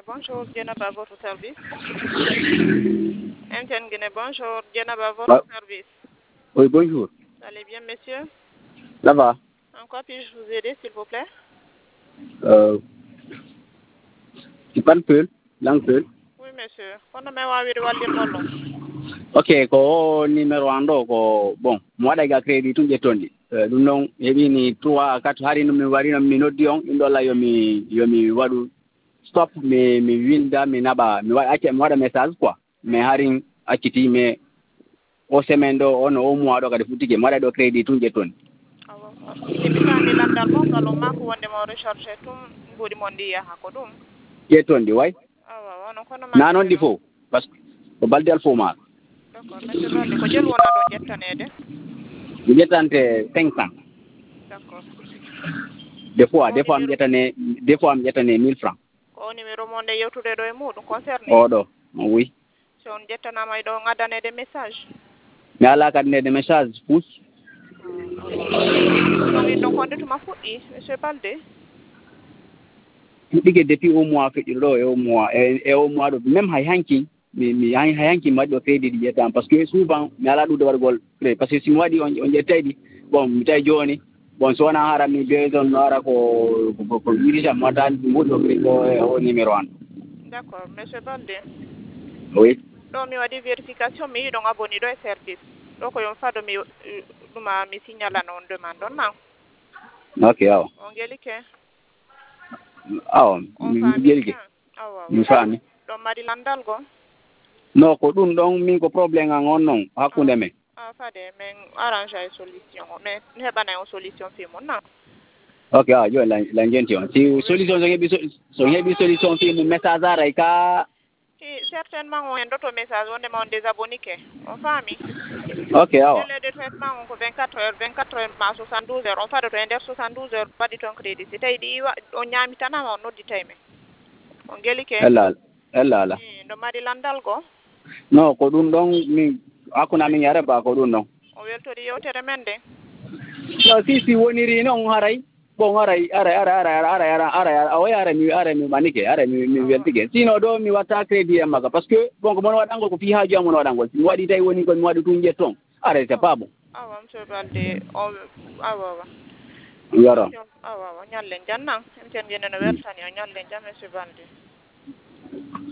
bonjour, Djenaba à votre service. MTN Guinée, bonjour, Djenaba à votre service. Oui, bonjour. Allez bien, monsieur? Ça va? En quoi puis-je vous aider, s'il vous plaît? Tu parles peu? Langue peu? Oui, monsieur. Kono me wawiri wallinollo. Ok, ko numéro ando ko bon, mo daga crédit tun jettondi. Dum non hebini 3 4 hari no mi warino mi noddi on indola yomi wadu stop mi winda mi naba mi wada acce mi wada message quoi. Mais harin acciti me o semaine do on o mois do kadi futike mo do crédit tun jettondi. Timisa ni landal mo ngalo mako wonde mo recharger tum ngodi mo ndi yaha ko dum. Jettondi way? Awa, wono kono ma. Nanon di fo parce que ko baldal fo ma. D'accord, monsieur Balde ko jël wona do jettanede. Mi jettante 500. D'accord. Des fois mi jettane 1000 francs. Ko numéro mo nde yewtude do e mudum concerné. Oɗo oui. So on jettanama do ngadanede message. Mi ala kadi de message pousse. Donc on tuma fuɗɗi monsieur Balde. Fuɗɗike depuis au mois feƴƴiɗo e au mois ɗo même hay hanki mi hay hanki mi waɗi ɗo crédit ɗi ƴettam par ce que souvent mi ala ɗuɗo wargol crédit par ce que somi waɗi on ƴettayɗi bon mi tawi joni bon so wona hara mi beson no ara ko wiɗitam mi waddani mi woɗɗo crédit o numéro an. D'accord monsieur Balde. Oui. ɗo mi waɗi vérification mi yiɗon aboni ɗo e service ɗo ko yon fado mi ɗuma mi signalana on demande on nan. Ok awa. On gelike. Awa mi gelike. Awa. Mi faami. ɗon mari landal go. Non ko ɗum ɗon min ko probléme an on noon hakkunde men. Fade min arrange ay solution o mais heɓanay on solution fi mum nan. Ok awa joni la jenti on si solution so heeɓi solution fi mum message aray ka certainement on hendoto message wondema on désabonnique on faami. Ok awa. délai de traitement on ko 24 heures ma 72 heures on fadoto e nder 72 heures waɗi ton crédit si tawi ɗi on ñamitanama on nodditay men on gelike. Ella ɗo mari landal go. non ko ɗum ɗon min hakkude amin yare ba ko ɗum ɗon. O weltori yewtere men de. No si woniri noon haray bon aray a way ara mi manike ara mi weltike sinon ɗo mi watta crédit e maga par ce que bon ko mon waɗangol ko fi haaju amon waɗangol si mi waɗi tawi woni ko mi waɗi tun ƴetton ara c'est pas bon. Awa monsieur Balde awa yoro awa ñallen jannan en ten gene no weltani o ñallen jam monsieur Balde.